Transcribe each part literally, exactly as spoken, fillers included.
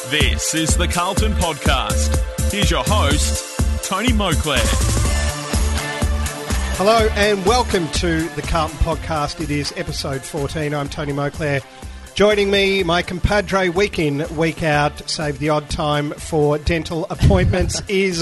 This is the Carlton Podcast. Here's your host, Tony Moclair. Hello and welcome to the Carlton Podcast. It is episode fourteen. I'm Tony Moclair. Joining me, my compadre week in, week out, save the odd time for dental appointments, is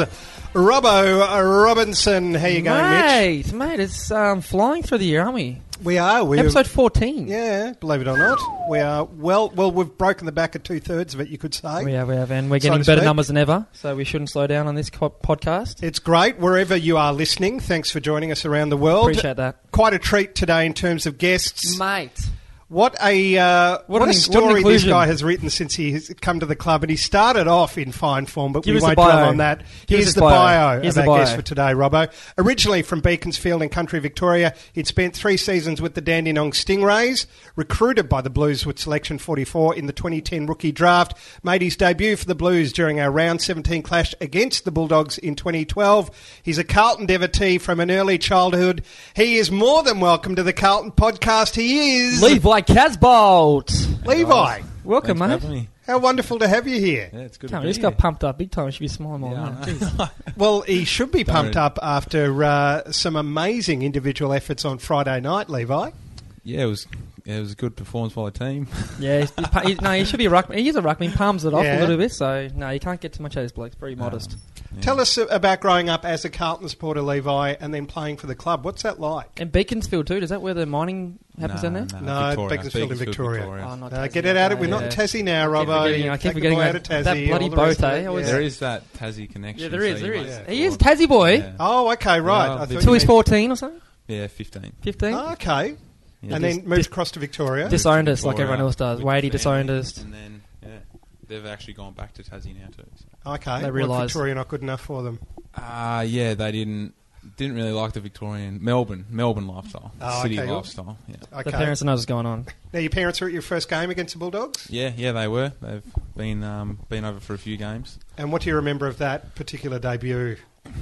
Robbo Robinson. How you going, mate, Mitch? Mate, it's um, flying through the year, aren't we? We are. We're, Episode fourteen. Yeah, believe it or not. We are, well, well, we've broken the back of two-thirds of it, you could say. We have, we have, and we're So getting to better speak. numbers than ever, so we shouldn't slow down on this co- podcast. It's great, wherever you are listening. Thanks for joining us around the world. Appreciate that. Quite a treat today in terms of guests. Mate. What a uh, what, What a an- what an story this inclusion. guy has written since he has come to the club, and he started off in fine form, but Give we us the won't bio. dwell on that. Give us Here's his the bio. bio Here's of the our bio. guest for today, Robbo. Originally from Beaconsfield in country Victoria, he'd spent three seasons with the Dandenong Stingrays, recruited by the Blues with selection forty-four in the twenty ten rookie draft, made his debut for the Blues during our round seventeen clash against the Bulldogs in twenty twelve. He's a Carlton devotee from an early childhood. He is more than welcome to the Carlton Podcast. He is... Levi Casbolt. Levi. Welcome, Thanks for mate. having me. How wonderful to have you here. Yeah, it's good Come on, to he be just here. got pumped up big time. Should be smiling more. Yeah, man. I know. Jeez. Well, he should be pumped Don't. up after uh, some amazing individual efforts on Friday night, Levi. Yeah, it was. Yeah, it was a good performance by the team. Yeah, he's, he's, he, no, he should be a ruckman. He is a ruckman. He palms it off Yeah. a little bit, so no, you can't get too much out of this bloke. It's very modest. Yeah. Tell us about growing up as a Carlton supporter, Levi, and then playing for the club. What's that like? And Beaconsfield too. Is that where the mining happens No, in there? no. No, Victoria. Beaconsfield in Victoria. Oh, not Uh, Tassie, get it out of okay, We're not in yeah. Tassie now, I keep Robbo. forgetting- You I keep take the forgetting boy that- out of Tassie, that all bloody the rest boat, of eh? it, Always- yeah. There is that Tassie connection. Yeah, there is. so There you is. must- He is a Tassie boy. Yeah, Oh, okay, right. Yeah, I thought bit- Till you he's meant- fourteen or something. yeah, fifteen. Fifteen. Oh, okay. Yeah. And Dis- then moved across to Victoria. Dis- Disowned us like Victoria everyone else does. with Wadey the disowned family, us. And then, yeah, they've actually gone back to Tassie now too. So. Okay. They Well, realised- Victoria not good enough for them. Uh, yeah, they didn't didn't really like the Victorian Melbourne Melbourne lifestyle, Oh, city okay. lifestyle. Yeah. Okay. The parents know what's going on. Now, your parents were at your first game against the Bulldogs? Yeah, yeah, they were. They've been um, been over for a few games. And what do you remember of that particular debut?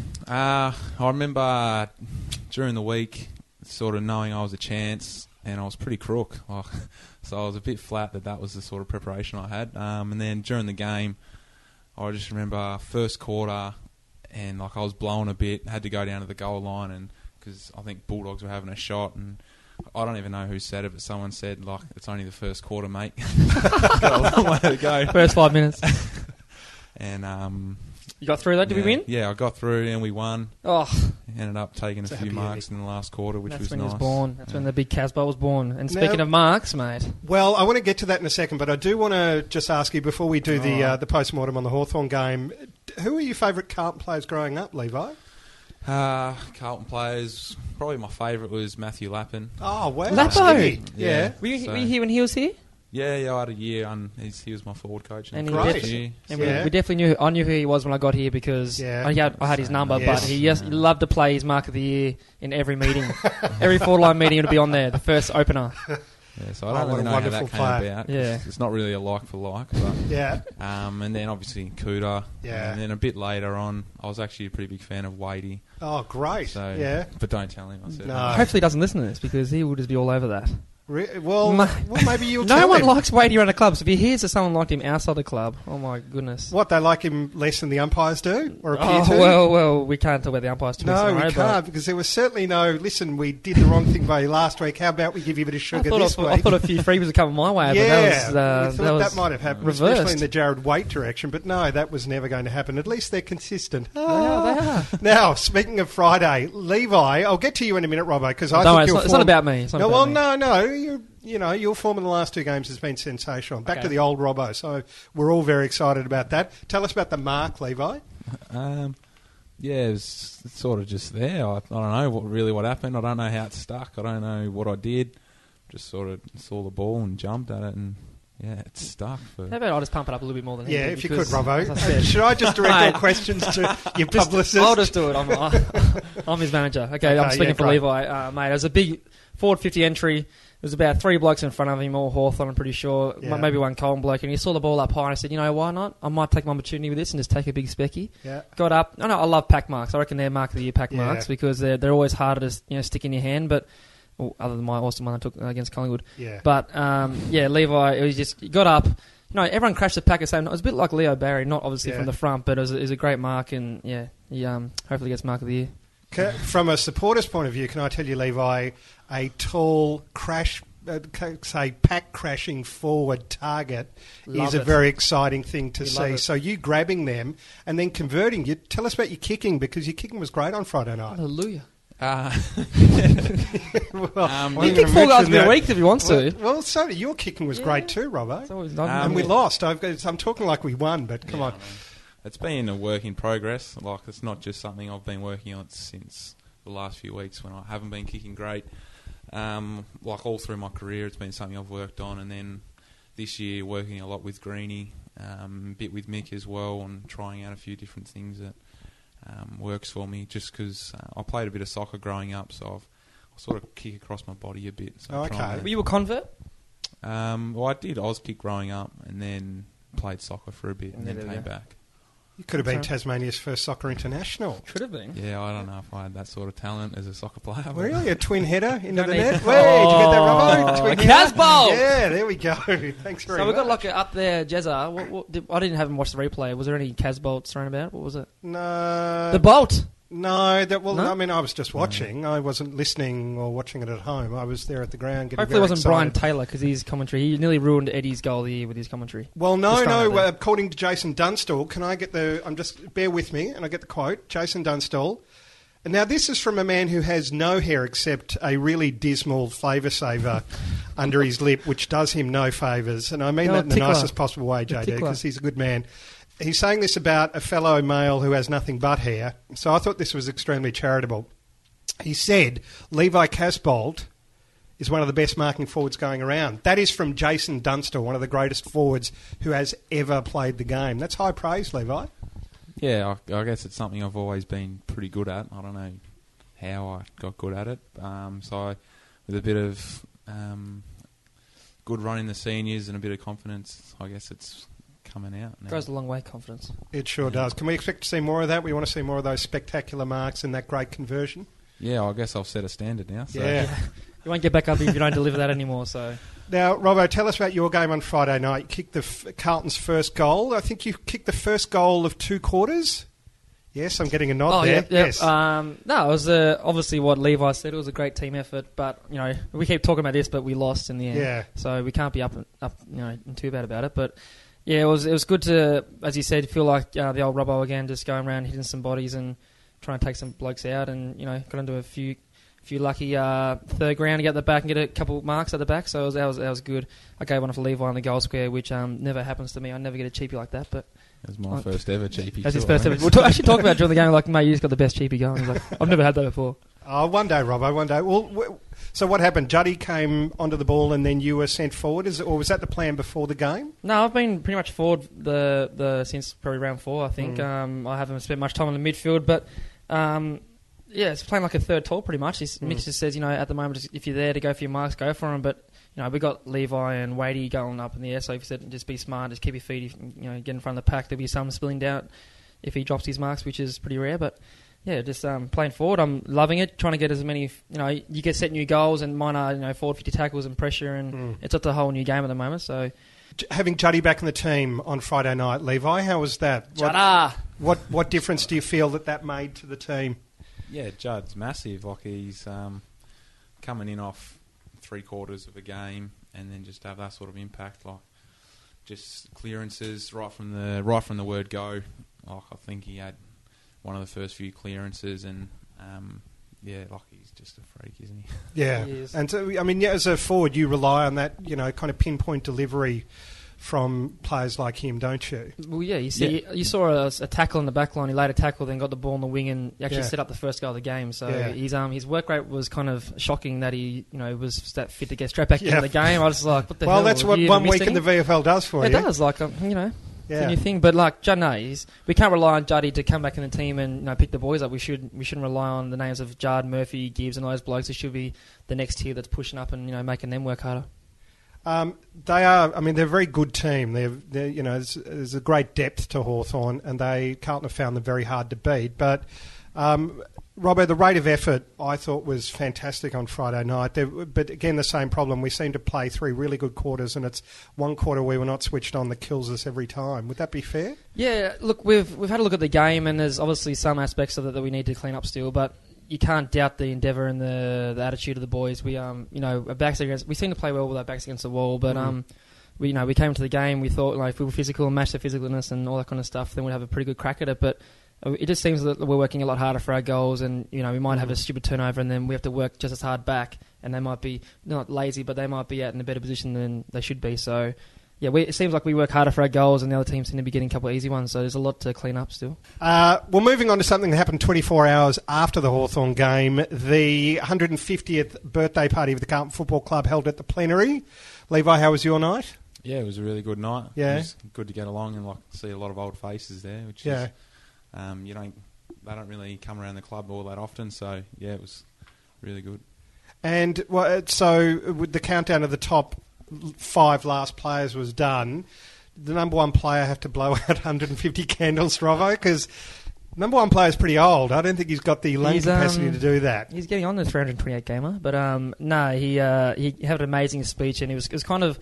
Uh, I remember during the week, sort of knowing I was a chance, and I was pretty crook. Like, so I was a bit flat that that was the sort of preparation I had. Um, and then during the game, I just remember first quarter, and like I was blowing a bit, had to go down to the goal line, and because I think Bulldogs were having a shot, and I don't even know who said it, but someone said like it's only the first quarter, mate. Got a long way to go. First five minutes. And um, You got through that? Did yeah, we win? Yeah, I got through and we won. Oh, Ended up taking It's a a few happy marks in the last quarter, which that's was when nice. he was born. That's Yeah. when the big Casbolt was born. And speaking Now- of marks, mate. Well, I want to get to that in a second, but I do want to just ask you before we do the Oh. uh, the post-mortem on the Hawthorn game, who are your favourite Carlton players growing up, Levi? Uh, Carlton players, probably my favourite was Matthew Lappin. Oh, wow. Lapo. Skinny. Yeah. Yeah. Were you, So- were you here when he was here? Yeah, yeah, I had a year, and he's, he was my forward coach. in And the he first definitely- year. And Yeah. we, we definitely knew. I knew who he was when I got here because Yeah. I, had, I had his number. Yes. But he, yes, he loved to play his mark of the year in every meeting, every four-line meeting. It would be on there, the first opener. Yeah, so I Oh, don't what really a know how wonderful that came player. about. Yeah. It's not really a like for like, but Yeah. um, and then obviously Cooter. Yeah. And then a bit later on, I was actually a pretty big fan of Wadey. Oh, great. So yeah. but don't tell him. I said No. that. Hopefully, he doesn't listen to this because he will just be all over that. Re- well, Ma- well, maybe you'll No tell one him. likes Wadey around the club. So if he hears that someone liked him outside the club, oh my goodness. What, they like him less than the umpires do? Or appear Oh to? well, well, we can't talk about the umpires too much. No, tomorrow, we but can't, because there was certainly no, listen, we did the wrong thing by you last week. How about we give you a bit of I sugar thought, this I, week? I thought a few freebies would come my way, but yeah, that was, uh, we that, thought that, was might have happened, reversed. especially in the Jared Waite direction. But no, that was never going to happen. At least they're consistent. They are, they are. Now, speaking of Friday, Levi, I'll get to you in a minute, Robbo, because I Don't think worry, it's your not, it's form- not about me. It's not No, about well, me. no, no, you you know, your form in the last two games has been sensational. Back Okay. to the old Robbo, so we're all very excited about that. Tell us about the mark, Levi. Um, yeah, it was sort of just there. I, I don't know what really what happened. I don't know how it stuck. I don't know what I did. Just sort of saw the ball and jumped at it, and yeah, it stuck. For How about I just pump it up a little bit more than he Yeah, did, if you could, because, Robbo. as I said- Should I just direct all Mate. questions to your Just- publicist? I'll just do it. I'm, I'm his manager. Okay, Okay, I'm speaking yeah, for great. Levi. Uh, mate, it was a big forward fifty entry. There was about three blokes in front of him, all Hawthorn, I'm pretty sure. Yeah. Maybe one Colin bloke. And he saw the ball up high and I said, you know, why not? I might take my opportunity with this and just take a big specky. Yeah. Got up. I know I love pack marks. I reckon they're mark of the year pack Yeah. marks because they're, they're always harder to you know stick in your hand. But well, other than my awesome one I took against Collingwood. Yeah. But um, yeah, Levi, it was just he got up. You know, everyone crashed the pack at the same time. It was a bit like Leo Barry, not obviously Yeah. from the front, but it was, it was a great mark, and yeah, he um, hopefully gets mark of the year. Ca- From a supporter's point of view, can I tell you, Levi, a tall crash, uh, ca- say pack crashing forward target Love is a it. very exciting thing to We love see. it. So you grabbing them and then converting. You tell us about your kicking, because your kicking was great on Friday night. Hallelujah. Uh, well, Um, I'm You gonna kick four guys mention a that. week if you want to. Well, well, so your kicking was Yeah. great too, Robbo. It's always Um, and we yeah. lost. I've got, I'm talking like we won, but come yeah, on. I mean, it's been a work in progress. Like, it's not just something I've been working on since the last few weeks when I haven't been kicking great. Um, like, all through my career, it's been something I've worked on, and then this year working a lot with Greenie, um, a bit with Mick as well, and trying out a few different things that um, works for me. Just because uh, I played a bit of soccer growing up, so I've I sort of kick across my body a bit. So I'm Okay. trying Were you a convert? to- Um, well, I did Oz kick growing up, and then played soccer for a bit, and Yeah, then there we came go. back. You could have been Sorry. Tasmania's first soccer international. Should have been. Yeah, I don't know if I had that sort of talent as a soccer player. but- Really? A twin header into Don't the need- net? Wait, did you get that, Robbo? Oh, Twin Casbolt! header? Yeah, there we go. Thanks very So much. we've got like a, up there, Jezza. What, what, did, I didn't have him watch the replay. Was there any Casbolts thrown about? What was it? No. the bolt. No, that well, No? I mean, I was just watching. I wasn't listening or watching it at home. I was there at the ground getting Hopefully it very wasn't Brian excited. Taylor because his commentary. He nearly ruined Eddie's goal of the year with his commentary. Well, no, Just throwing no. it Uh, there. according to Jason Dunstall, can I get the? I'm just bear with me, and I get the quote. Jason Dunstall. And now this is from a man who has no hair except a really dismal flavour saver under his lip, which does him no favours. And I mean No, that in the tickler. nicest possible way, The J D, tickler. because he's a good man. He's saying this about a fellow male who has nothing but hair. So I thought this was extremely charitable. He said Levi Casbolt is one of the best marking forwards going around. That is from Jason Dunstall, one of the greatest forwards who has ever played the game. That's high praise, Levi. Yeah, I, I guess it's something I've always been pretty good at. I don't know how I got good at it. Um, so I, with a bit of um, good run in the seniors and a bit of confidence, I guess it's coming out now. Goes a long way, confidence. It sure does. Can we expect to see more of that? We want to see more of those spectacular marks and that great conversion. Yeah, I guess I've set a standard now. So. Yeah. You won't get back up if you don't deliver that anymore. So Now, Robbo, tell us about your game on Friday night. You kicked the f- Carlton's first goal. I think you kicked the first goal of two quarters. Yes, I'm getting a nod oh there. yeah, yeah. Yes. Um, no, it was uh, obviously what Levi said. It was a great team effort, but you know we keep talking about this, but we lost in the end. Yeah. So we can't be up up you know too bad about it. But yeah, it was it was good to, as you said, feel like uh, the old Robbo again, just going around hitting some bodies and trying to take some blokes out, and you know got into a few. Few lucky uh, third ground to get at the back and get a couple marks at the back, so it was, that was that was good. I gave one for Levi on the goal square, which um, never happens to me. I never get a cheapie like that, but It was my Oh. first ever cheapie. that's his too, I first ever. think. We'll talk, actually talk about it during the game. Like, mate, you just got the best cheapie going. He's like, I've never had that before. Oh, one day, Robbo, one day. Well, w- so what happened? Juddy came onto the ball and then you were sent forward, is it, or was that the plan before the game? No, I've been pretty much forward the the since probably round four. I think Mm. um, I haven't spent much time in the midfield, but. Um, Yeah, it's playing like a third tall pretty much. He's, Mm. Mitch just says, you know, at the moment, just, if you're there to go for your marks, go for them. But, you know, we got Levi and Wadey going up in the air, so if you said just be smart, just keep your feet, you know, get in front of the pack. There'll be some spilling down if he drops his marks, which is pretty rare. But, yeah, just um, playing forward. I'm loving it, trying to get as many, you know, you get set new goals and mine are, you know, forward fifty tackles and pressure, and Mm. it's just a whole new game at the moment. So, J- Having Juddy back in the team on Friday night, Levi, how was that? What, Jada! what, what difference do you feel that that made to the team? Yeah, Judd's massive. Like, he's um, coming in off three quarters of a game, and then just have that sort of impact. Like, just clearances right from the right from the word go. Like, I think he had one of the first few clearances, and um, yeah, like, he's just a freak, isn't he? Yeah, He is. and so I mean, yeah, as a forward, you rely on that, you know, kind of pinpoint delivery from players like him, don't you? Well, yeah, you see, you saw a, a tackle in the back line. He laid a tackle, then got the ball in the wing, and actually Yeah. set up the first goal of the game. So Yeah. his um his work rate was kind of shocking that he you know was that fit to get straight back Yeah. into the game. I was like, what the Well, hell? that's Have what you one even week missed in the anything? V F L does for It you. does, like um, you know. It's a Yeah. new thing, but like Judd, no, he's, we can't rely on Juddy to come back in the team and you know pick the boys up. We should we shouldn't rely on the names of Judd, Murphy, Gibbs, and all those blokes. It should be the next tier that's pushing up and you know making them work harder. Um, they are. I mean, they're a very good team. They're, they're you know, there's, there's a great depth to Hawthorn, and they Carlton have found them very hard to beat. But um, Robbo, the rate of effort I thought was fantastic on Friday night. There, but again, the same problem. We seem to play three really good quarters, and it's one quarter we were not switched on that kills us every time. Would that be fair? Yeah, look, we've we've had a look at the game, and there's obviously some aspects of it that we need to clean up still, but you can't doubt the endeavour and the, the attitude of the boys. We um you know our backs against we seem to play well with our backs against the wall, but mm. um we you know we came into the game, we thought like if we were physical and matched the physicalness and all that kind of stuff, then we'd have a pretty good crack at it. But it just seems that we're working a lot harder for our goals, and you know we might have a stupid turnover, and then we have to work just as hard back. And they might be not lazy, but they might be out in a better position than they should be. So, yeah, we, it seems like we work harder for our goals, and the other teams seem to be getting a couple of easy ones. So there's a lot to clean up still. Uh, well, moving on to something that happened twenty-four hours after the Hawthorn game, the one hundred fiftieth birthday party of the Carlton Football Club held at the plenary. Levi, how was your night? Yeah, it was a really good night. Yeah, it was good to get along and like see a lot of old faces there, which yeah. is um, you don't. They don't really come around the club all that often, so yeah, it was really good. And well, so with the countdown of the top five last players was done, the number one player have to blow out one hundred fifty candles, Rovo, because number one player is pretty old. I don't think he's got the lung he's, capacity um, to do that. He's getting on the three hundred twenty-eight gamer, but um, no, he uh, he had an amazing speech, and it was it was kind of.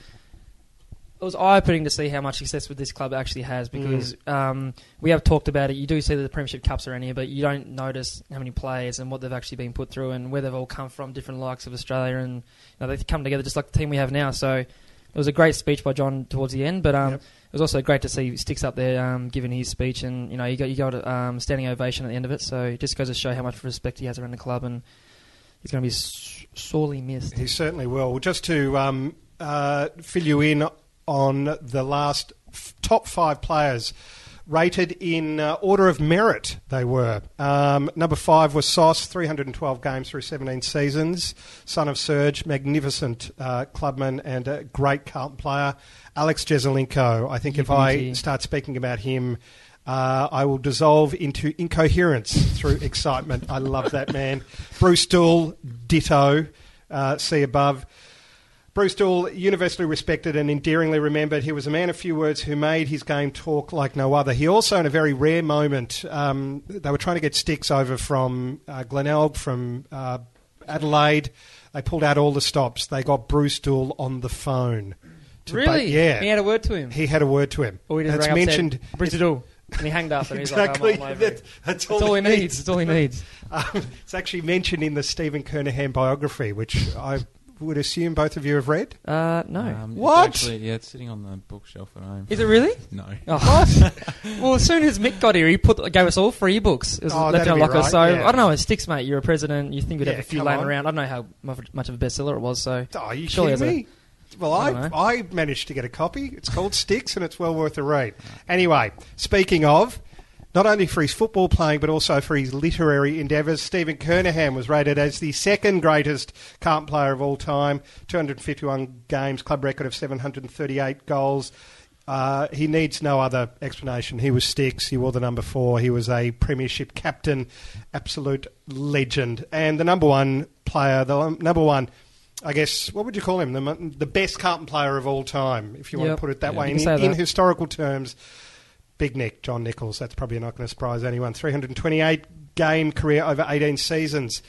It was eye-opening to see how much success with this club actually has, because mm. um, we have talked about it. You do see that the Premiership Cups are in here, but you don't notice how many players and what they've actually been put through and where they've all come from, different likes of Australia, and you know, they've come together just like the team we have now. So it was a great speech by John towards the end, but um, yep. it was also great to see Sticks up there um, giving his speech, and you know you got you got a um, standing ovation at the end of it. So it just goes to show how much respect he has around the club, and he's going to be s- sorely missed. He certainly will. Just to um, uh, fill you in on the last f- top five players rated in uh, order of merit they were. Um, number five was Sauce, three hundred twelve games through seventeen seasons. Son of Serge, magnificent uh, clubman and a great Carlton player. Alex Jezelenko. I think you if I start speaking about him, uh, I will dissolve into incoherence through excitement. I love that man. Bruce Doull, ditto, uh, see above. Bruce Doull, universally respected and endearingly remembered. He was a man of few words who made his game talk like no other. He also, in a very rare moment, um, they were trying to get Sticks over from uh, Glenelg, from uh, Adelaide. They pulled out all the stops. They got Bruce Doull on the phone. To really? Ba- yeah. He had a word to him? He had a word to him. Or he just That's rang up mentioned. Said, Bruce Doull. And he hanged up and he's exactly. like, I'm, I'm over that, it. That's all, that's all he needs. needs. That's all he needs. Um, it's actually mentioned in the Stephen Kernahan biography, which I would assume both of you have read. Uh, no. Um, what? It's actually, yeah, it's sitting on the bookshelf at home. Is it really? No. Oh. What? Well, as soon as Mick got here, he put gave us all free books. It was oh, left in a locker. Right, so yeah. I don't know. It Sticks, mate. You're a president. You think we'd yeah, have a few laying on. around. I don't know how much of a bestseller it was. So. Oh, are you surely kidding me? A, well, I I, I managed to get a copy. It's called Sticks, and it's well worth a read. Anyway, speaking of. Not only for his football playing, but also for his literary endeavours, Stephen Kernahan was rated as the second greatest Carlton player of all time. two hundred fifty-one games, club record of seven hundred thirty-eight goals. Uh, he needs no other explanation. He was Sticks. He wore the number four. He was a premiership captain, absolute legend. And the number one player, the number one, I guess, what would you call him? The, the best Carlton player of all time, if you yep. want to put it that yeah, way. In, in historical terms, Big Nick, John Nichols, that's probably not going to surprise anyone. three hundred twenty-eight game career over eighteen seasons.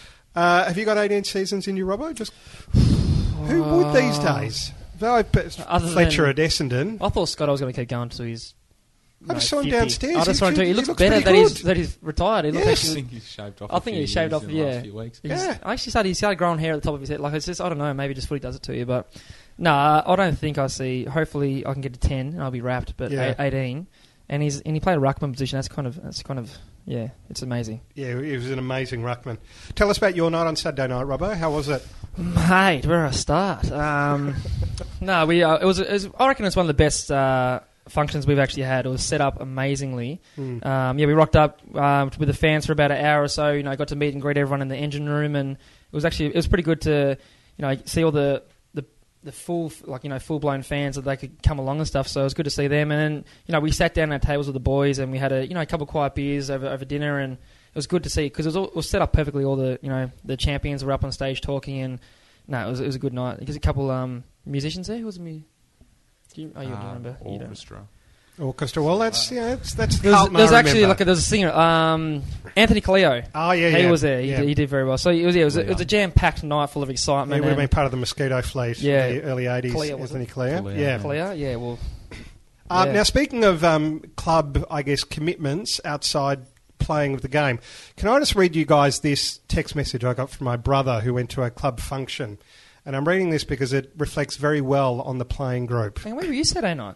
Uh, have you got eighteen seasons in you, Robbo? Just who would these days? Though Fletcher at Essendon. I thought Scott was going to keep going to his. I just saw him downstairs. I just saw him too. He looks, looks better that good. he's, that he's retired. He yes. looks actually, I think he's shaved off. I think he's shaved off. Yeah. Few weeks. yeah. I actually started. He started growing hair at the top of his head. Like it's just, I don't know. Maybe just footy does it to you, but no, nah, I don't think I see. Hopefully, I can get to ten and I'll be wrapped. But yeah. eighteen. And he's and he played a ruckman position. That's kind of that's kind of yeah, it's amazing. Yeah, he was an amazing ruckman. Tell us about your night on Saturday night, Robbo. How was it, mate? Where do I start? Um, no, we uh, it, was, it was. I reckon it's one of the best uh, functions we've actually had. It was set up amazingly. Mm. Um, yeah, we rocked up uh, with the fans for about an hour or so. You know, got to meet and greet everyone in the engine room, and it was actually it was pretty good to you know see all the. the full, like, you know, full-blown fans that they could come along and stuff, so it was good to see them. And then, you know, we sat down at tables with the boys and we had a, you know, a couple of quiet beers over, over dinner, and it was good to see, because it, it was set up perfectly. All the, you know, the champions were up on stage talking, and, no, it was it was a good night. There's a couple um, musicians there. Who was the mu- do you, oh, you uh, don't remember? Orchestra. Orchestra. Well, that's yeah, that's that's There's, Carlton, there's I actually remember. like a, there's a singer, um, Anthony Cleo. Oh yeah, He yeah. was there. He, yeah. did, he did very well. So it was, yeah, it was, a, it was a Cleo. jam-packed night full of He excitement. would have been and part of the Mosquito Fleet Yeah. in the early eighties. Cleo, wasn't Anthony Cleo. Cleo. Yeah. Cleo, yeah. Well, Uh, yeah. Now, speaking of um, club, I guess, commitments outside playing of the game, can I just read you guys this text message I got from my brother who went to a club function? And I'm reading this because it reflects very well on the playing group. hang on, where were you Saturday night?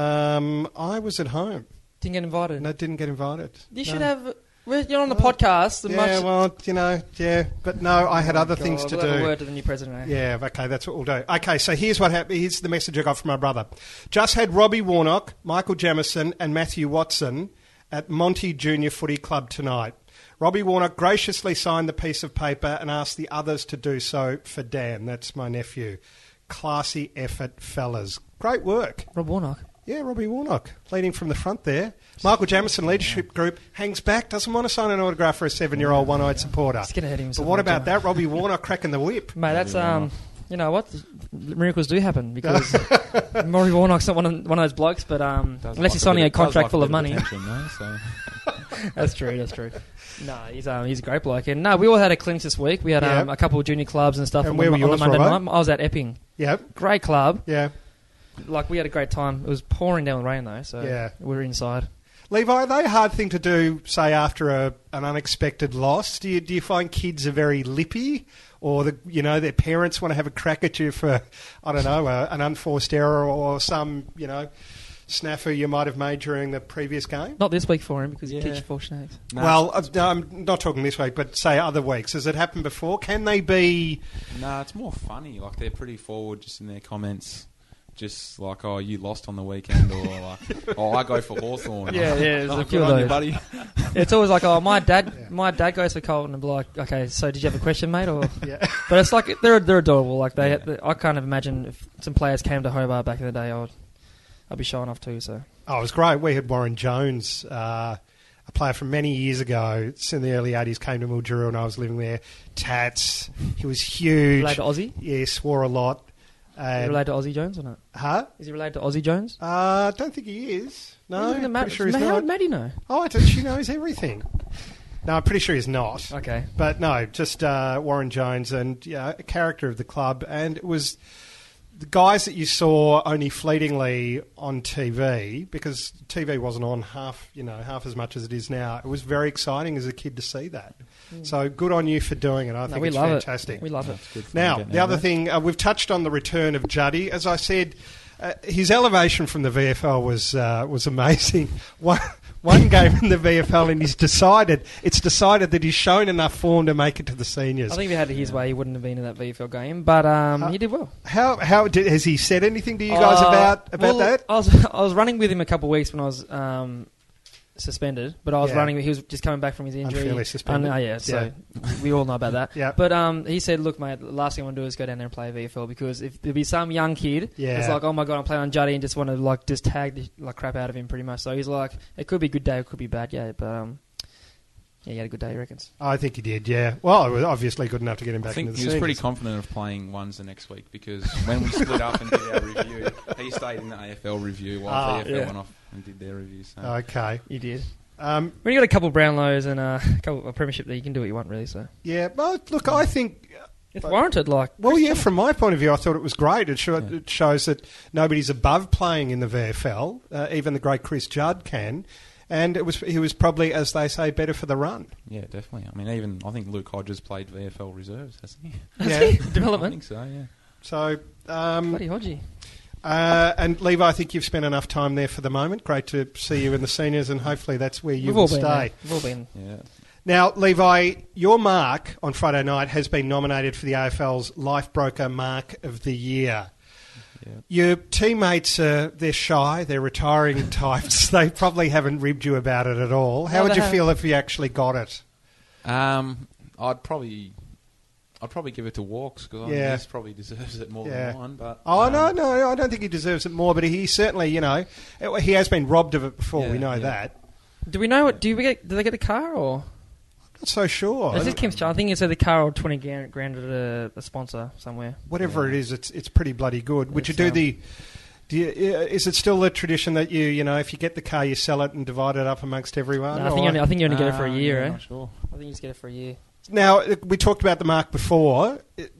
Um, I was at home Didn't get invited. and I didn't get invited. You No. should have. well, You're on the Oh, podcast. The Yeah, much, well, you know, yeah. But no, I had Oh, other God, things to we'll have do. a word to the new president. Eh? Yeah, okay, that's what we'll do. Okay, so here's what happened. Here's the message I got from my brother. Just had Robbie Warnock, Michael Jamison and Matthew Watson at Monty Junior Footy Club tonight. Robbie Warnock graciously signed the piece of paper and asked the others to do so for Dan. That's my nephew. Classy effort, fellas. Great work. Rob Warnock. Yeah, Robbie Warnock, leading from the front there. Michael Jamison Leadership Group hangs back, doesn't want to sign an autograph for a seven-year-old one-eyed supporter. Let's get ahead of But himself. what mate, about Joe. that? Robbie Warnock cracking the whip. Mate, that's Robbie um, Warnock. you know what? Miracles do happen because Robbie Warnock's not one of, one of those blokes, but um, Does unless like he's signing bit a of- does contract like full a of bit money. attention, though, so. That's true. That's true. No, he's um, he's a great bloke. And no, we all had a clinics this week. We had Yeah. um, a couple of junior clubs and stuff. And on where the, were on yours, the Monday Robbo? night. I was at Epping. Yep, Great club. yeah. Like we had a great time. It was pouring down with rain though, so Yeah. we were inside. Levi, are they a hard thing to do, say, after a, an unexpected loss? Do you, do you find kids are very lippy? Or, the, you know, their parents want to have a crack at you for, I don't know, a, an unforced error or some, you know, snafu you might have made during the previous game? Not this week for him because he Yeah. kicked four snakes. No, Well, uh, no, I'm not talking this week, but say other weeks. Has it happened before? Can they be... No, it's more funny. Like, they're pretty forward just in their comments. Just like, oh, you lost on the weekend, or like, oh, I go for Hawthorn. Yeah, yeah, there's oh, a few good of on you, those. buddy. It's always like, oh, my dad, my dad goes for Colton, and be like, okay, so did you have a question, mate? Or, Yeah. but it's like they're they're adorable. Like they, Yeah. they I can't imagine if some players came to Hobart back in the day, I'd I'd be showing off too. So Oh, it was great. We had Warren Jones, uh, a player from many years ago. It's in the early eighties, came to Mildura and I was living there. Tats. He was huge. related to Aussie? Yeah, swore a lot. Is he And, related to Aussie Jones or not? huh? Is he related to Aussie Jones? Uh, I don't think he is. No, Isn't it I'm Matt- pretty sure he's How not. did Maddie know? Oh, I don't, she knows everything. No, I'm pretty sure he's not. Okay. But no, just uh, Warren Jones and yeah, a character of the club. And it was the guys that you saw only fleetingly on T V, because T V wasn't on half, you know, half as much as it is now. It was very exciting as a kid to see that. So good on you for doing it. I No, think we it's love fantastic. it. We love it. It's good for Now, them getting the out other there. thing, uh, we've touched on the return of Juddy. As I said, uh, his elevation from the V F L was uh, was amazing. One, one game in the V F L, and he's decided it's decided that he's shown enough form to make it to the seniors. I think if he had it his way, he wouldn't have been in that V F L game. But um, Uh, he did well. How how did, has he said anything to you guys Uh, about about well, that? I was I was running with him a couple of weeks when I was um, suspended, but I was Yeah. running. He was just coming back from his injury. Unfairly suspended. And, uh, yeah, so we all know about that. Yeah. But um, he said, "Look, mate, the last thing I want to do is go down there and play V F L because if there'd be some young kid Yeah. that's like, oh my god, I'm playing on Juddy and just want to like just tag the like crap out of him pretty much." So he's like, "It could be a good day, it could be bad, yeah." But um, yeah, he had a good day, he reckons. I think he did. Yeah. Well, it was obviously good enough to get him back I think into the he was pretty seniors. confident of playing ones the next week because when we split up and did our review, he stayed in the A F L review while Ah, the A F L yeah. went off and did their review. So. Okay. He did. Um, When you got a couple of Brownlows and uh, a couple of premiership there, you can do what you want, really. So yeah. Well, look, I think. it's But- warranted. Like, Well, yeah, from my point of view, I thought it was great. It, show, Yeah. it shows that nobody's above playing in the V F L. Uh, even the great Chris Judd can. And it was he was probably, as they say, better for the run. Yeah, definitely. I mean, even I think Luke Hodges played V F L reserves, hasn't he? Yeah. I development. think so. Yeah. So, um, Bloody Hodgie. uh, and Levi, I think you've spent enough time there for the moment. Great to see you in the seniors, and hopefully that's where you We've will all been stay. there. We've all been. Yeah. Now, Levi, your mark on Friday night has been nominated for the A F L's Life Broker Mark of the Year. Yeah. Your teammates, uh, they're shy, they're retiring types. They probably haven't ribbed you about it at all. How No, would they you haven't. feel if you actually got it? Um, I'd probably, I'd probably give it to Walks because I Yeah. think he probably deserves it more Yeah. than mine. But Oh, um, no, no, I don't think he deserves it more, but he certainly, you know, it- he has been robbed of it before, we Yeah, know yeah. that. Do we know what? Do we get? Do they get the car or? Not so sure. Is this Kim's child? I think it's either the car or twenty grand, grand at a, a sponsor somewhere. Whatever Yeah. it is, it's it's pretty bloody good. Would you It's, do um, the Do you, is it still the tradition that you, you know, if you get the car, you sell it and divide it up amongst everyone? No, I, think you only, I think you only get it for a Uh, year, yeah, eh? not sure. I think you just get it for a year. Now, we talked about the mark before.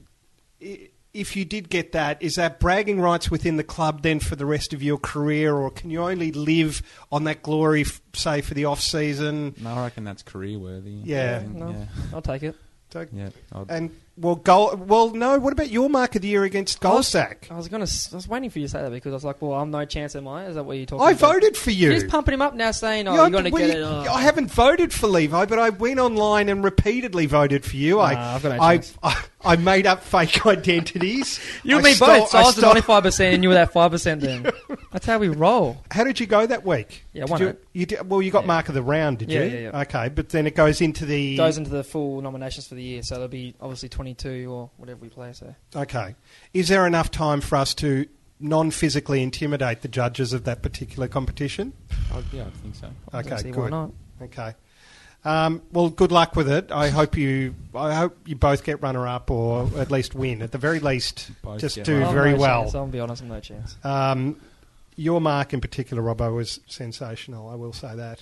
If you did get that, is that bragging rights within the club then for the rest of your career, or can you only live on that glory, f- say, for the off-season? No, I reckon that's career worthy. Yeah. I think, No, yeah. I'll take it. Yeah. I'd- And, well, goal, well, no, what about your mark of the year against Goldsack? I was gonna. I was waiting for you to say that because I was like, "Well, I'm no chance, am I?" Is that what you're talking I about? voted for you. You're just pumping him up now, saying, "Oh, Yeah, you're going to well, get you- it." Oh. I haven't voted for Levi, but I went online and repeatedly voted for you. I, Nah, I've got no I, chance. I, I made up fake identities. You and I me stole- both. So I was the stole- ninety-five percent, and you were that five percent. Then that's how we roll. How did you go that week? Yeah, I Did won you, it. you did, well, you got Yeah. mark of the round, did Yeah, you? yeah, yeah. Okay, but then it goes into the... Goes into the full nominations for the year, so there'll be obviously twenty-two or whatever we play. So Okay. Is there enough time for us to non-physically intimidate the judges of that particular competition? I'd, yeah, I think so. I don't Okay, see good. why not. Okay. Um, well, good luck with it. I hope you. I hope you both get runner-up or at least win. At the very least, Both just get do runner-up. I'm very no well. Chance. I'll be honest, I'm no chance. Um, your mark in particular, Robbo, was sensational. I will say that.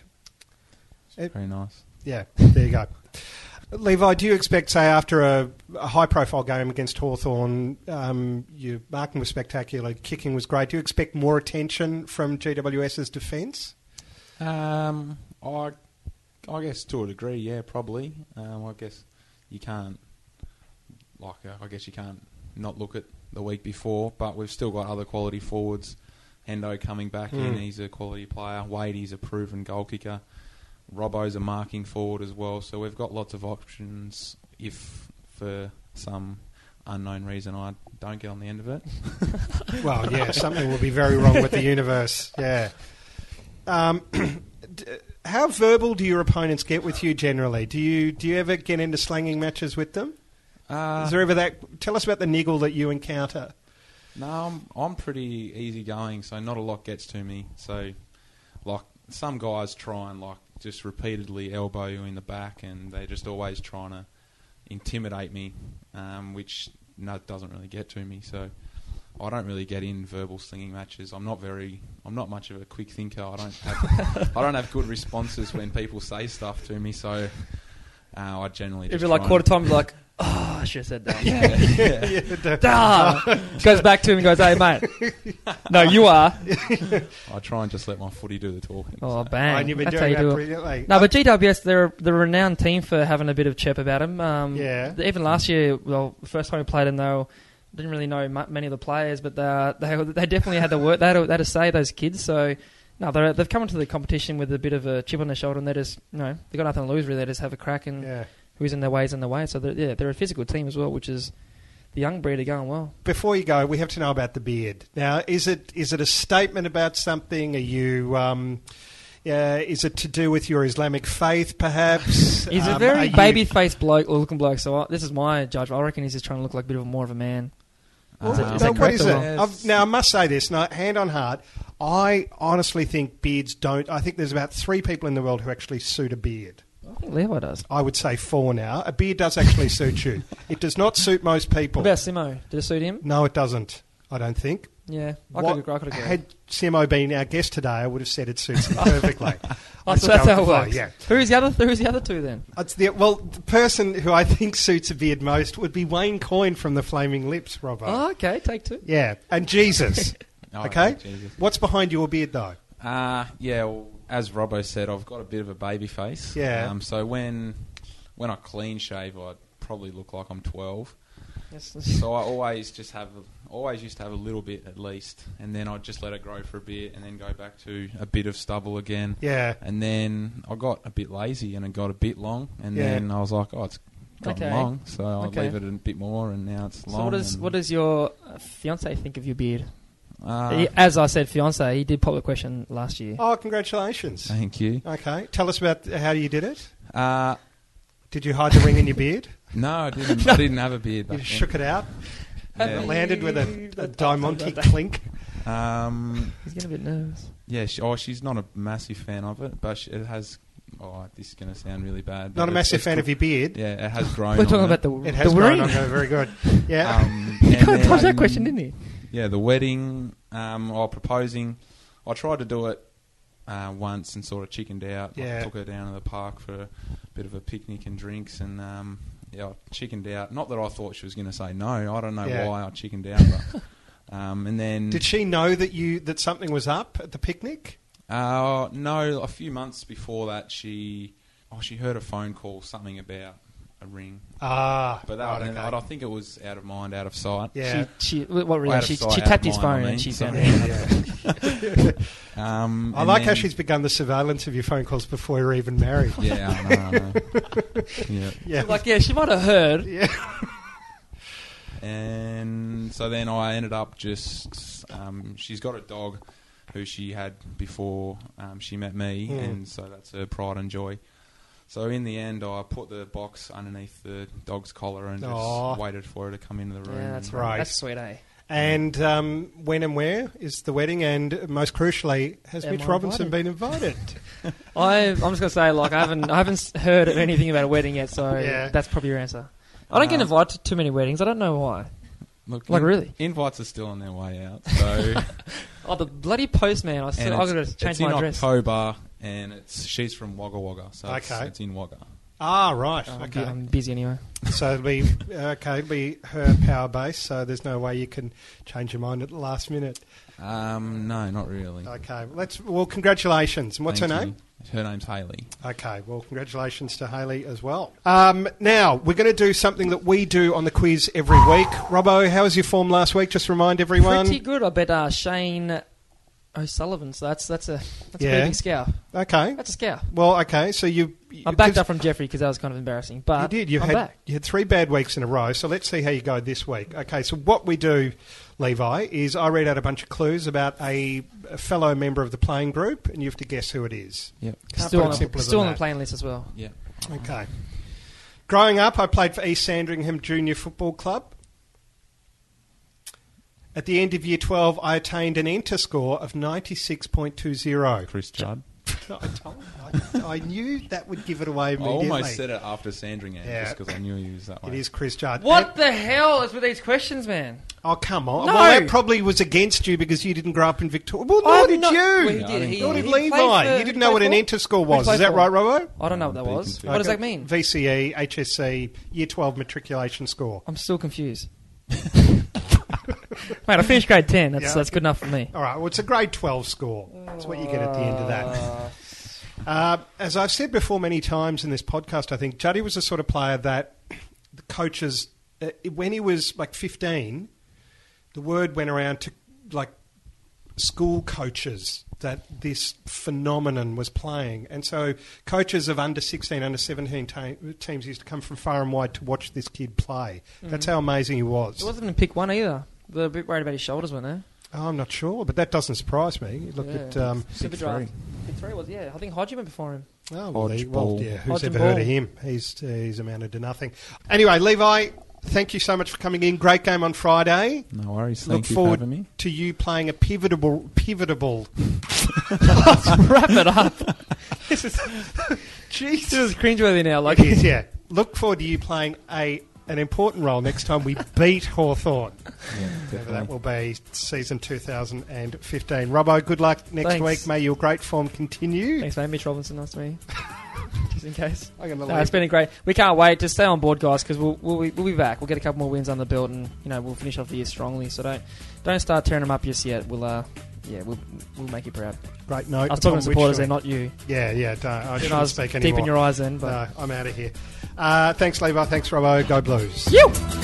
It- Very nice. yeah, there you go. Levi, do you expect, say, after a, a high-profile game against Hawthorn, um, your marking was spectacular, kicking was great. Do you expect more attention from G W S's defence? Um, I, I guess to a degree, yeah, probably. Um, I guess you can't, like, uh, I guess you can't not look at the week before, but we've still got other quality forwards. Hendo coming back in, Mm. he's a quality player. Wade, he's a proven goal kicker. Robbo's a marking forward as well, so we've got lots of options if, for some unknown reason, I don't get on the end of it. Well, yeah, something will be very wrong with the universe. Yeah. Um, d- how verbal do your opponents get with you generally? Do you do you ever get into slanging matches with them? Uh, Is there ever that? Tell us about the niggle that you encounter. No, I'm, I'm pretty easygoing, so not a lot gets to me. So, like, some guys try and, like, just repeatedly elbow you in the back, and they're just always trying to intimidate me, um, which no, doesn't really get to me. So, I don't really get in verbal slinging matches. I'm not very, I'm not much of a quick thinker. I don't have, I don't have good responses when people say stuff to me. So, uh, I generally just If you're like try quarter and- time, you're like, oh, I should have said that. Yeah, yeah. Yeah, d- Ah! Goes back to him and goes, hey, mate. No, you are. I try and just let my footy do the talking. Oh, so. bang. and you've been That's how doing you that do it. brilliantly. No, but G W S, they're, they're a renowned team for having a bit of chip about them. Um, Yeah. Even last year, well, the first time we played them, they were, didn't really know mu- many of the players, but they they, they definitely had the work. They had, to, they had to say, those kids. So, no, they're, they've come into the competition with a bit of a chip on their shoulder, and they just, you know, they've got nothing to lose, really. They just have a crack, and Yeah. who's in their way is in their way. So, they're, yeah, they're a physical team as well, which is the young breed are going well. Before you go, we have to know about the beard. Now, is it is it a statement about something? Are you? Um, yeah, is it to do with your Islamic faith, perhaps? He's Um, a are very you- baby-faced bloke, or looking bloke. So I, this is my judgment. I reckon he's just trying to look like a bit of a, more of a man. Well, Is it- Um, is no, that what correct is or it? wrong? I've, now, I must say this, no, hand on heart, I honestly think beards don't... I think there's about three people in the world who actually suit a beard. I think Levi does. I would say four now. A beard does actually suit you. It does not suit most people. What about Simo? Did it suit him? No, it doesn't, I don't think. Yeah, I What- could agree. I could agree. Had Simo been our guest today, I would have said it suits him perfectly. Oh, Let's so that's go how with it the flow, works. yeah. Who's the other? Who's the other two then? It's the, well, the person who I think suits a beard most would be Wayne Coyne from the Flaming Lips, Robbo. Oh, okay, take two. Yeah, and Jesus. Oh, okay? Jesus. What's behind your beard, though? Uh, yeah, well, as Robbo said, I've got a bit of a baby face. Yeah. Um, so when when I clean shave, I probably look like I'm twelve. Yes. So I always just have, a, always used to have a little bit at least, and then I'd just let it grow for a bit, and then go back to a bit of stubble again. Yeah. And then I got a bit lazy, and it got a bit long, and Yeah. then I was like, oh, it's gotten Okay. long, so I'll Okay. leave it a bit more, and now it's long. So what does and, what does your uh, fiance think of your beard? uh, He- As I said, fiance. He did pop the question last year. Oh, congratulations. Thank you. Okay. Tell us about how you did it. Uh, Did you hide the ring in your beard? no, I didn't. I didn't have a beard You back shook it out? then. It landed with a, a Diamante clink? Yeah. Um, He's getting a bit nervous. Yeah, she, oh, she's not a massive fan of it, but she, it has. Oh, this is going to sound really bad. but Not a it's- massive it's fan gr- of your beard? Yeah, it has grown. We're talking on about it. the It has the grown ring. on her. Very good. Yeah. Um, He and kind of dodged that then- question, didn't he? yeah, the wedding, um, or proposing, I tried to do it uh, once and sort of chickened out. Yeah. I took her down to the park for a bit of a picnic and drinks, and um, yeah, I chickened out. Not that I thought she was going to say no. I don't know Yeah. why I chickened out. But, um, and then Did she know that you that something was up at the picnic? Uh, no, a few months before that, she oh she heard a phone call, something about a ring. Ah, But that, right, and okay. I don't think it was out of mind, out of sight. Yeah. She, she, what really? Out of She, sight, she out of tapped his mind, I phone mean, and she so- found Yeah, out. yeah. Um, I and like how then- she's begun the surveillance of your phone calls before you're even married. Yeah, I know, I know. yeah. Yeah. Like, yeah, she might have heard. Yeah. And so then I ended up just... Um, she's got a dog who she had before um, she met me, Mm. and so that's her pride and joy. So in the end, I put the box underneath the dog's collar and just Aw. waited for her to come into the room. Yeah, that's and- right. That's sweet, eh? And um, when and where is the wedding? And most crucially, has Am Mitch I Robinson invited? been invited? I, I'm just gonna say, like, I haven't, I haven't s- heard of anything about a wedding yet, so Yeah. that's probably your answer. I don't get Um, invited to too many weddings. I don't know why. Look, Like, in- really? Invites are still on their way out. So Oh, the bloody postman! I and still, I've got to it's, change it's my in address. October, and it's she's from Wagga Wagga, so it's, Okay. it's in Wagga. Ah, right. Oh, I'm okay. bu- I'm busy anyway. So it'll be okay. It'll be her power base. So there's no way you can change your mind at the last minute. Um, no, not really. Okay. Let's. Well, congratulations. And what's Thank her you. name? Her name's Hayley. Okay. Well, congratulations to Hayley as well. Um, now we're going to do something that we do on the quiz every week. Robbo, how was your form last week? Just remind everyone. Pretty good. I bet uh, Shane O'Sullivan. So that's that's a that's Yeah. a pretty big scout. Okay. That's a scout. Well, okay. So you. you I backed cause up from Jeffrey because that was kind of embarrassing. But You did. You I'm had back. you had three bad weeks in a row. So let's see how you go this week. Okay. So what we do, Levi, is I read out a bunch of clues about a, a fellow member of the playing group, and you have to guess who it is. Yep. Can't Still put on, it the, simpler still than on the that. playing list as well. Yeah. Okay. Growing up, I played for East Sandringham Junior Football Club. At the end of Year twelve, I attained an enter score of ninety-six point two zero. Chris Judd. I, told, I, I knew that would give it away I immediately. almost said it after Sandringham, Yeah. just because I knew he was that way. It is Chris Judd. What And- the hell is with these questions, man? oh, come on. No. Well, that probably was against you because you didn't grow up in Victoria. Well, nor I'm did not- you. Well, he No, I did. didn't He, grow Nor up did he Levi. played for- you who didn't he know what played an for? enter score Who he was. played Is that for? right, Robbo? I don't know what that Um, was. Beaconsfield. What does that mean? V C E, H S C, Year twelve matriculation score. I'm still confused. Mate, I finished grade ten. That's Yeah. that's good enough for me. All right, well, it's a grade twelve score. That's what you get at the end of that. Uh, Uh, as I've said before many times in this podcast, I think Juddy was the sort of player that the coaches, uh, when he was like fifteen, the word went around to like school coaches that this phenomenon was playing. And so coaches of under sixteen, under seventeen ta- teams used to come from far and wide to watch this kid play. That's how amazing he was. It wasn't in pick one either. They're a bit worried about his shoulders, weren't they? Oh, I'm not sure, but that doesn't surprise me. Look Yeah. at... Um, Super three. draft. Pick three was, yeah. I think Hodgie went before him. Oh, well, Hodge he- well, Ball. yeah, who's Hodge ever and heard Ball. of him? He's uh, he's amounted to nothing. Anyway, Levi, thank you so much for coming in. Great game on Friday. No worries. Look Thank you for forward having me. to you playing a pivotal, pivotal. Wrap it up. this is Jesus, this is cringeworthy now. Like, it is, yeah. Look forward to you playing a an important role next time we beat Hawthorn. Yeah, Whatever that definitely. will be, season two thousand fifteen. Robbo, good luck next Thanks. week. May your great form continue. thanks, mate. Mitch Robinson, nice to meet you. Just in case. I'm gonna No, leave. it's been a great. We can't wait. Just stay on board, guys, because we'll, we'll, be- we'll be back. We'll get a couple more wins under the belt, and you know we'll finish off the year strongly. So don't don't start tearing them up just yet. We'll uh yeah we'll we'll make you proud. Great note. I was talking upon to supporters, which- there, not you. Yeah, yeah. Don't, I You know, shouldn't I was speak deep anymore. in your eyes then, but No, I'm out of here. Uh, thanks, Levi. Thanks, Robbo. Go Blues. you.